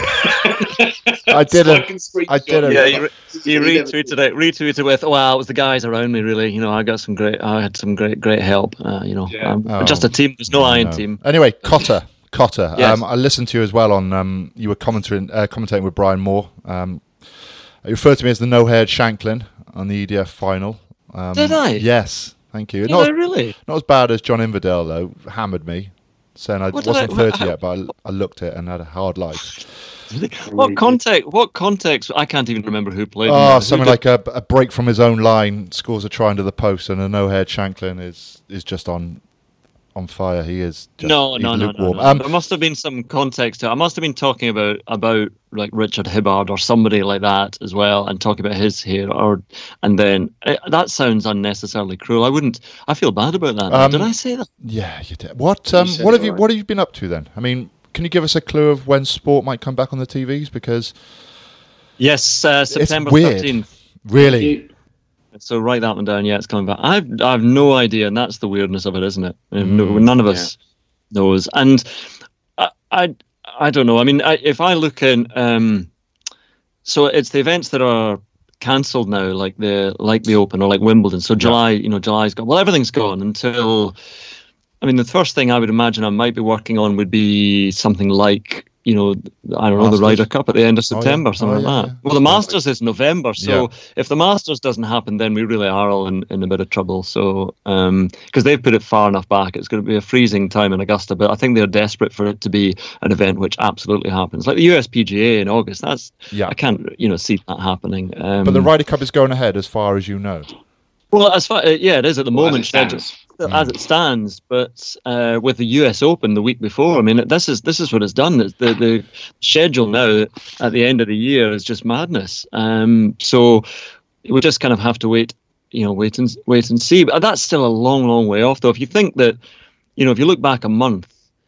I didn't. Yeah, you retweeted it with, "Wow, it was the guys around me, really. I had some great help. Just a team. There's no iron team." Anyway, Cotter. Yes. I listened to you as well on. You were commentating with Brian Moore. You referred to me as the no-haired Shanklin on the EDF final. Did I? Yes, thank you. Really? Not as bad as John Inverdale though. Hammered me, saying I wasn't 30 yet, but I looked it and had a hard life. What context? I can't even remember who played. Oh, something like a break from his own line, scores a try into the post, and a no-haired Shanklin is just on fire. He is just lukewarm. No. There must have been some context to it. I must have been talking about like Richard Hibbard or somebody like that as well, and talking about his hair. And then that sounds unnecessarily cruel. I feel bad about that. Did I say that? Yeah, you did. What have you been up to then? I mean, can you give us a clue of when sport might come back on the TVs? Because yes, September 13th. Really? So write that one down. Yeah, it's coming back. I've no idea, and that's the weirdness of it, isn't it? None of us knows. And I don't know. I mean, if I look in, so it's the events that are cancelled now, like the Open or like Wimbledon. So July, July's gone. Well, everything's gone until. I mean, the first thing I would imagine I might be working on would be something like, I don't know, the Ryder Cup at the end of September, something like that. Well, the Masters is November, so if the Masters doesn't happen, then we really are all in a bit of trouble. So, because they've put it far enough back, it's going to be a freezing time in Augusta, but I think they're desperate for it to be an event which absolutely happens. Like the USPGA in August, I can't, see that happening. But the Ryder Cup is going ahead as far as you know. Well, it is at the moment. As it stands, but with the US Open the week before, I mean, this is what it's done. The schedule now at the end of the year is just madness. So we just kind of have to wait and see. But that's still a long, long way off, though. If you think that, if you look back a month,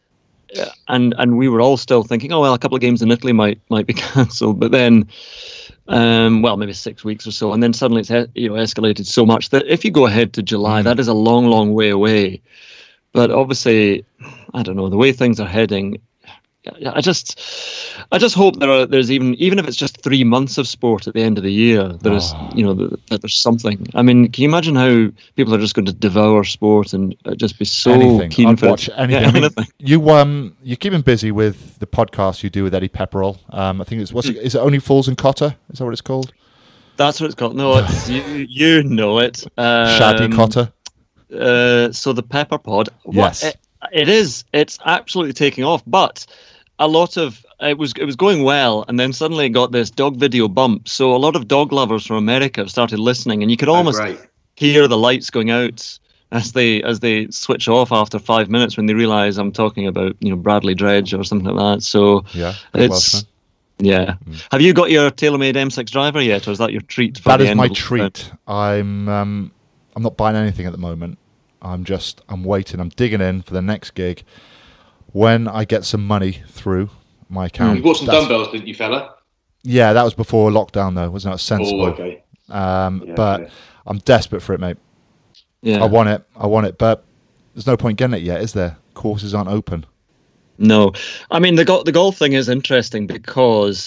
and we were all still thinking, oh well, a couple of games in Italy might be cancelled, but then. Maybe 6 weeks or so, and then suddenly it's escalated so much that if you go ahead to July, that is a long, long way away. But obviously, I don't know, the way things are heading. I just hope there's even if it's just 3 months of sport at the end of the year, there's that there's something. I mean, can you imagine how people are just going to devour sport and just be so keen for watch anything. I mean, you're keeping busy with the podcast you do with Eddie Pepperell. I think is it Only Fools and Cotter? Is that what it's called? That's what it's called. No, it's you know it. Shaddy Cotter. So the Pepper Pod. Yes. It is. It's absolutely taking off, but a lot of it was going well, and then suddenly it got this dog video bump. So a lot of dog lovers from America started listening, and you could almost hear the lights going out as they switch off after 5 minutes when they realise I'm talking about Bradley Dredge or something like that. So it's. Yeah. Have you got your TaylorMade M6 driver yet, or is that your treat? That is my treat. I'm not buying anything at the moment. I'm waiting. I'm digging in for the next gig. When I get some money through my account. You bought some dumbbells, didn't you, fella? Yeah, that was before lockdown, though. Wasn't that sensible? Oh, okay. But I'm desperate for it, mate. Yeah. I want it, but there's no point getting it yet, is there? Courses aren't open. No, I mean the golf thing is interesting because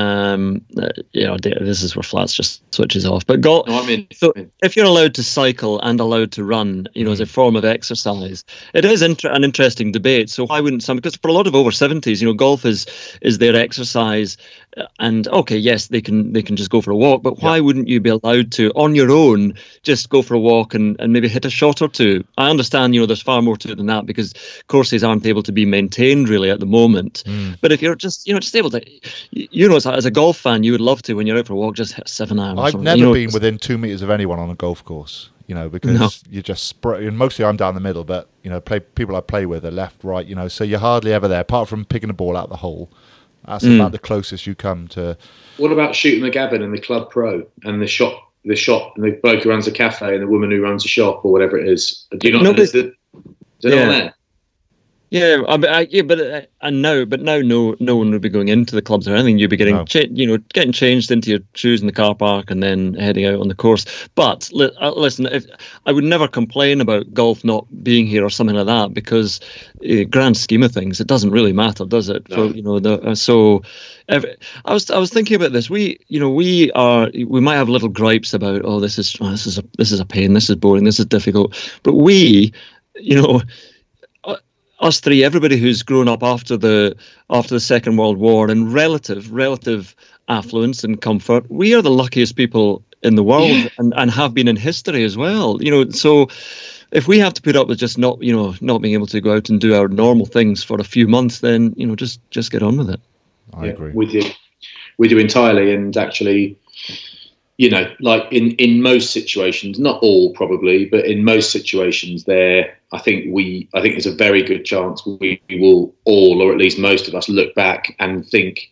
this is where Flats just switches off. But golf, so if you're allowed to cycle and allowed to run, as a form of exercise, it is an interesting debate. So why wouldn't some? Because for a lot of over 70s, golf is their exercise, and okay, yes, they can just go for a walk. But why wouldn't you be allowed to, on your own, just go for a walk and maybe hit a shot or two? I understand, there's far more to it than that because courses aren't able to be maintained really at the moment. But if you're just able to, as a golf fan, you would love to, when you're out for a walk, just hit 7 iron. I've never been within 2 meters of anyone on a golf course, because you just and mostly I'm down the middle, but people I play with are left, right, so you're hardly ever there apart from picking a ball out the hole. That's about the closest you come to. What about shooting McGavin and the Club Pro and the shop and the bloke who runs a cafe and the woman who runs a shop or whatever it is? Do you not? Is it on there? Yeah, but now no one would be going into the clubs or anything. You'd be getting getting changed into your shoes in the car park and then heading out on the course. But listen, I would never complain about golf not being here or something like that, because grand scheme of things, it doesn't really matter, does it? No. So I was thinking about this. We might have little gripes about, this is a pain, this is boring, this is difficult, but us three, everybody who's grown up after the Second World War in relative affluence and comfort, we are the luckiest people in the world, and have been in history as well. So if we have to put up with just not being able to go out and do our normal things for a few months, then just get on with it. I agree with you entirely, and actually, like in most situations, not all probably, but in most situations, I think there's a very good chance we will all, or at least most of us, look back and think,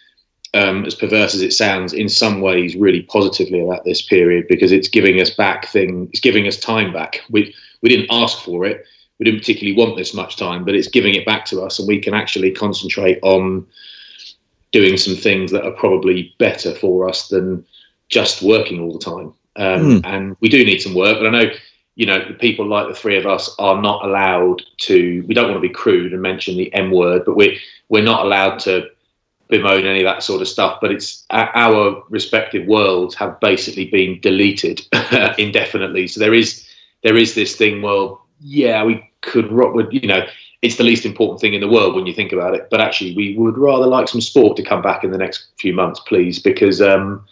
as perverse as it sounds, in some ways really positively about this period, because it's giving us it's giving us time back. We didn't ask for it. We didn't particularly want this much time, but it's giving it back to us, and we can actually concentrate on doing some things that are probably better for us than just working all the time. And we do need some work, but I know, people like the three of us are not allowed to, we don't want to be crude and mention the M word, but we're not allowed to bemoan any of that sort of stuff, but it's our respective worlds have basically been deleted indefinitely. So there is this thing, we could rock with, it's the least important thing in the world when you think about it, but actually we would rather like some sport to come back in the next few months, please, because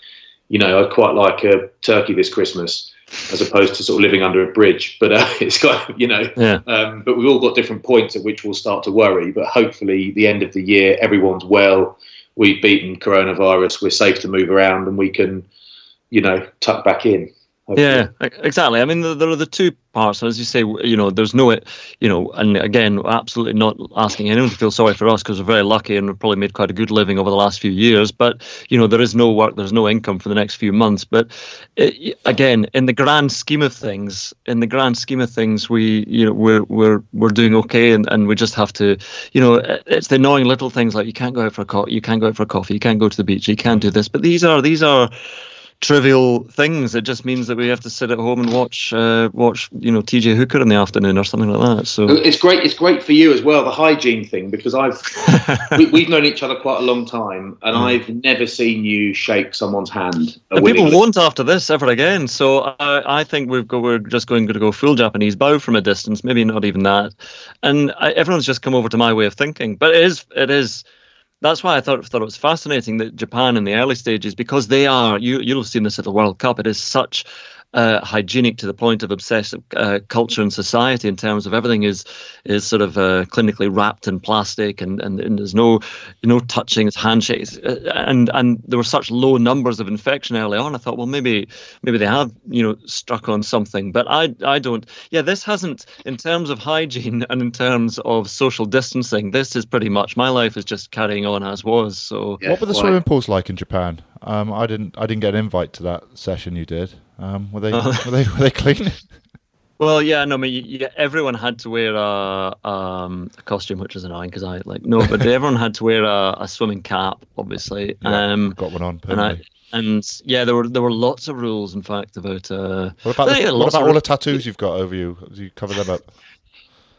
I'd quite like a turkey this Christmas as opposed to sort of living under a bridge. But it's got, but we've all got different points at which we'll start to worry. But hopefully the end of the year, everyone's well, we've beaten coronavirus, we're safe to move around, and we can, tuck back in. Hopefully. Yeah, exactly. I mean, there are the two parts. As you say, there's no, and again, absolutely not asking anyone to feel sorry for us, because we're very lucky and we've probably made quite a good living over the last few years. But, there is no work, there's no income for the next few months. But again, in the grand scheme of things, we're doing okay, and we just have to, it's the annoying little things like you can't go out for a coffee, you can't go to the beach, you can't do this. But these are trivial things. It just means that we have to sit at home and watch TJ Hooker in the afternoon or something like that. So it's great for you as well, the hygiene thing, because we've known each other quite a long time, and I've never seen you shake someone's hand. And people won't after this ever again. So I think we're just going to go full Japanese bow from a distance, maybe not even that. And everyone's just come over to my way of thinking. But it is. That's why I thought it was fascinating that Japan in the early stages, because they are, you'll have seen this at the World Cup, it is such hygienic to the point of obsessive culture and society, in terms of everything is sort of clinically wrapped in plastic, and there's no touching, it's handshakes, and there were such low numbers of infection early on. I thought, well, maybe they have struck on something, but I don't. Yeah, this hasn't, in terms of hygiene and in terms of social distancing, this is pretty much, my life is just carrying on as was. So what were the swimming pools like in Japan? I didn't get an invite to that session you did. Were they clean? Well, yeah, no, I mean, everyone had to wear a costume, which is annoying because but everyone had to wear a swimming cap, obviously. Yeah, got one on. And there were lots of rules, in fact, about. What about all the tattoos you've got over you? Do you cover them up?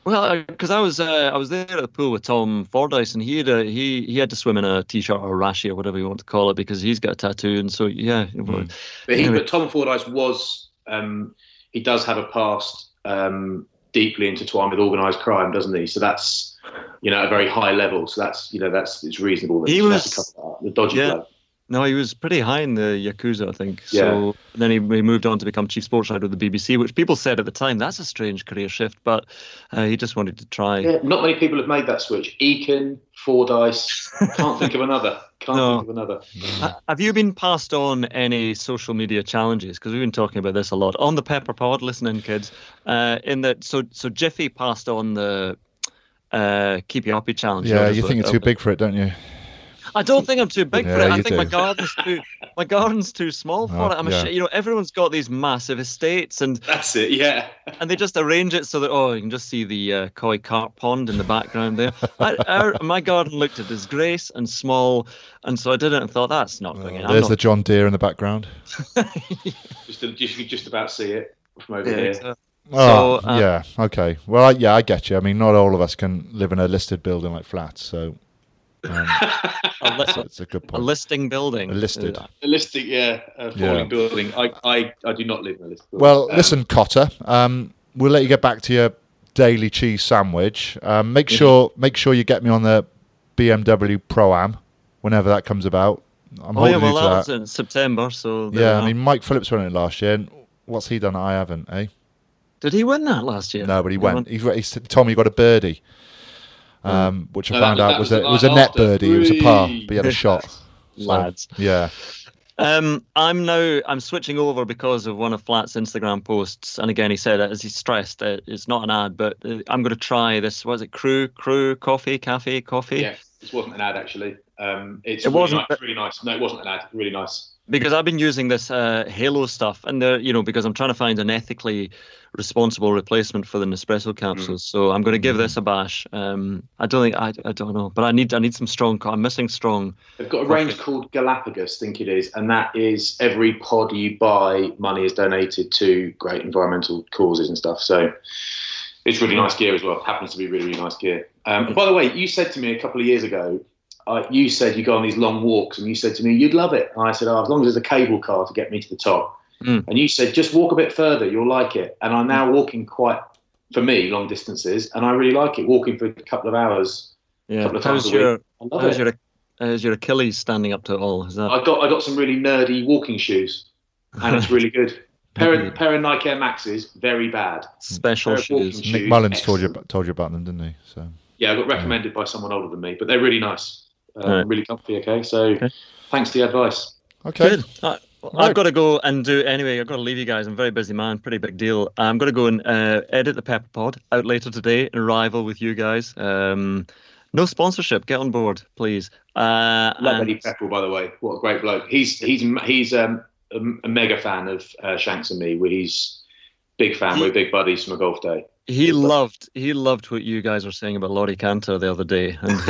Well, because I was there at the pool with Tom Fordyce, and he had to swim in a t-shirt or a rashie or whatever you want to call it, because he's got a tattoo, and so yeah. But Tom Fordyce was he does have a past deeply intertwined with organised crime, doesn't he? So that's at a very high level. So that's it's reasonable that he was to cover that, the dodgy bloke. No, he was pretty high in the Yakuza, I think. So then he moved on to become chief sports writer with the BBC, which people said at the time, that's a strange career shift, but he just wanted to try. Yeah, not many people have made that switch. Eakin, Fordyce, can't think of another. Have you been passed on any social media challenges? Because we've been talking about this a lot. On the Pepper Pod, listen in, kids. So Jiffy passed on the Keep You Happy challenge. Yeah, you think you're too big for it, don't you? I don't think I'm too big for it. I think my garden's too small for it. Everyone's got these massive estates, and that's it. Yeah, and they just arrange it so that you can just see the koi carp pond in the background there. My garden looked a disgrace and small, and so I did it and thought that's not going in. There's the John Deere in the background. You can just about see it from over here. Exactly. Yeah. Okay. Well, I get you. I mean, not all of us can live in a listed building like flats, so. It's a good point. A listing building. A listing, falling building. I do not live in a listed building. Well, listen, Cotter. We'll let you get back to your daily cheese sandwich. Make sure you get me on the BMW Pro-Am whenever that comes about. I'm holding you to that. That's in September. So I mean, Mike Phillips won it last year. And what's he done? I haven't. Did he win that last year? No, but he went. He told me he got a birdie. Which I found out was a net birdie. It was a par, but he had a shot. Lads. Yeah. I'm switching over because of one of Flat's Instagram posts, and again he said, as he stressed, it's not an ad, but I'm going to try this. Was it Crew Cafe? Yeah, this wasn't an ad actually. It wasn't really nice. No, it wasn't an ad. Really nice. Because I've been using this Halo stuff, and because I'm trying to find an ethically responsible replacement for the Nespresso capsules. So I'm going to give this a bash. I don't know, but I need some strong. I'm missing strong. They've got a range called Galapagos, I think it is, and that is every pod you buy, money is donated to great environmental causes and stuff. So it's really nice gear as well. Happens to be really, really nice gear. And by the way, you said to me a couple of years ago. You said you go on these long walks, and you said to me you'd love it. And I said, as long as there's a cable car to get me to the top. And you said, just walk a bit further, you'll like it. And I'm now walking quite, for me, long distances, and I really like it. Walking for a couple of hours, a couple of times a week. How's your Achilles standing up to it all? I got some really nerdy walking shoes, and it's really good. Pair of Nike Air Maxes, very bad. Special shoes. Nick Mullins told you about them, didn't he? So yeah, I got recommended by someone older than me, but they're really nice. Really comfy. Okay, so thanks for the advice. Okay, good. I've got to go and do anyway. I've got to leave you guys. I'm a very busy man. Pretty big deal. I'm going to go and edit the Pepper Pod out later today and rival with you guys. No sponsorship. Get on board, please. Love Eddie Pepperell, by the way. What a great bloke. He's a mega fan of Shanks and me. He's big fan. We're big buddies from a golf day. He loved what you guys were saying about Laurie Cantor the other day, and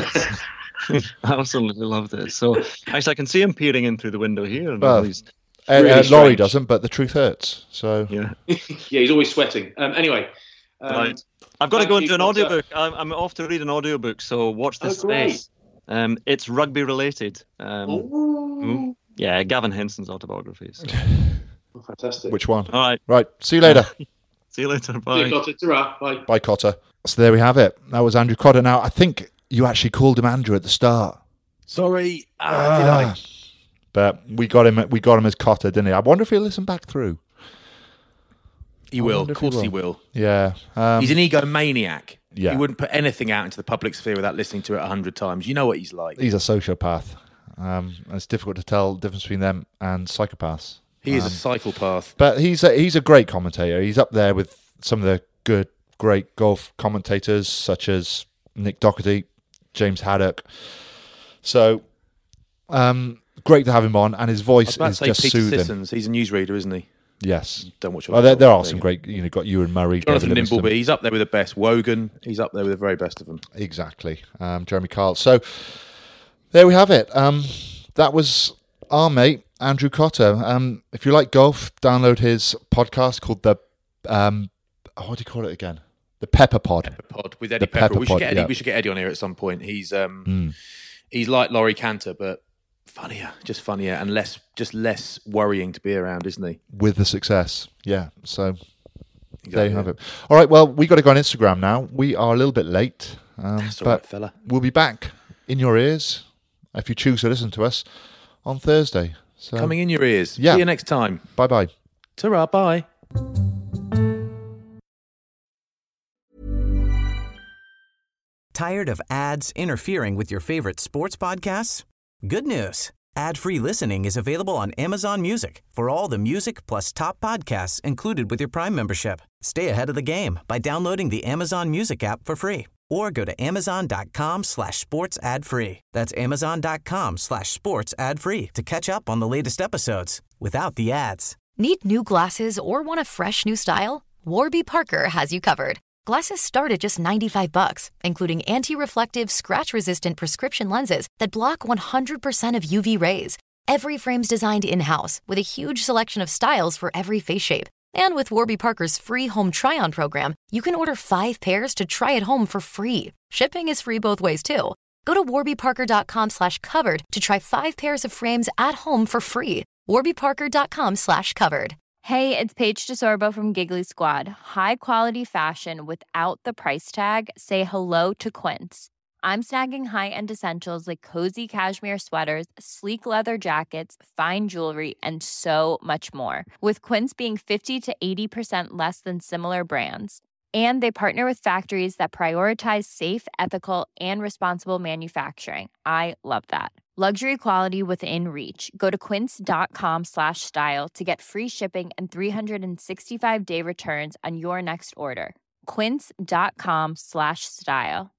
I absolutely loved it. So actually, I can see him peering in through the window here. And Laurie doesn't, but the truth hurts. So yeah, he's always sweating. Anyway, right. I've got to go and do an audiobook. I'm off to read an audiobook, so watch this space. It's rugby related. Yeah, Gavin Henson's autobiography. So. Oh, fantastic. Which one? All right. Right. See you later. See you later. Bye. See you, Cotter. Ta-ra. Bye. Bye, Cotter. So there we have it. That was Andrew Cotter. Now, I think you actually called him Andrew at the start. Sorry. Did I? But we got him as Cotter, didn't he? I wonder if he'll listen back through. He will. Of course he will. Yeah. He's an egomaniac. Yeah. He wouldn't put anything out into the public sphere without listening to it 100 times. You know what he's like. He's a sociopath. It's difficult to tell the difference between them and psychopaths. He is a psychopath. But he's a great commentator. He's up there with some of the great golf commentators, such as Nick Doherty, James Haddock. So, great to have him on, and his voice is just Peter soothing. Sissons. He's a newsreader, isn't he? Yes. Don't watch. Well, there are some great. Got Ewan Murray, Jonathan Nimbleby. He's up there with the best. Wogan. He's up there with the very best of them. Exactly. Jeremy Kyle. So there we have it. That was our mate Andrew Cotter. If you like golf, download his podcast called the what do you call it again? The Pepper Pod. Pepper Pod with Eddie Pepper. We should get Eddie on here at some point. He's like Laurie Cantor, but funnier, just funnier, and less worrying to be around, isn't he? With the success, yeah. So there you have it. All right, well, we got to go on Instagram now. We are a little bit late, That's all but right, fella. We'll be back in your ears if you choose to listen to us on Thursday. So, coming in your ears. Yeah. See you next time. Bye-bye. Ta-ra, bye. Tired of ads interfering with your favorite sports podcasts? Good news. Ad-free listening is available on Amazon Music for all the music plus top podcasts included with your Prime membership. Stay ahead of the game by downloading the Amazon Music app for free or go to amazon.com/sports ad free. That's amazon.com/sports ad free to catch up on the latest episodes without the ads. Need new glasses or want a fresh new style? Warby Parker has you covered. Glasses start at just $95, including anti-reflective, scratch-resistant prescription lenses that block 100% of UV rays. Every frame's designed in-house with a huge selection of styles for every face shape. And with Warby Parker's free home try-on program, you can order 5 pairs to try at home for free. Shipping is free both ways, too. Go to warbyparker.com/covered to try 5 pairs of frames at home for free. warbyparker.com/covered. Hey, it's Paige DeSorbo from Giggly Squad. High quality fashion without the price tag. Say hello to Quince. I'm snagging high-end essentials like cozy cashmere sweaters, sleek leather jackets, fine jewelry, and so much more. With Quince being 50 to 80% less than similar brands. And they partner with factories that prioritize safe, ethical, and responsible manufacturing. I love that. Luxury quality within reach. Go to quince.com/style to get free shipping and 365-day returns on your next order. Quince.com/style.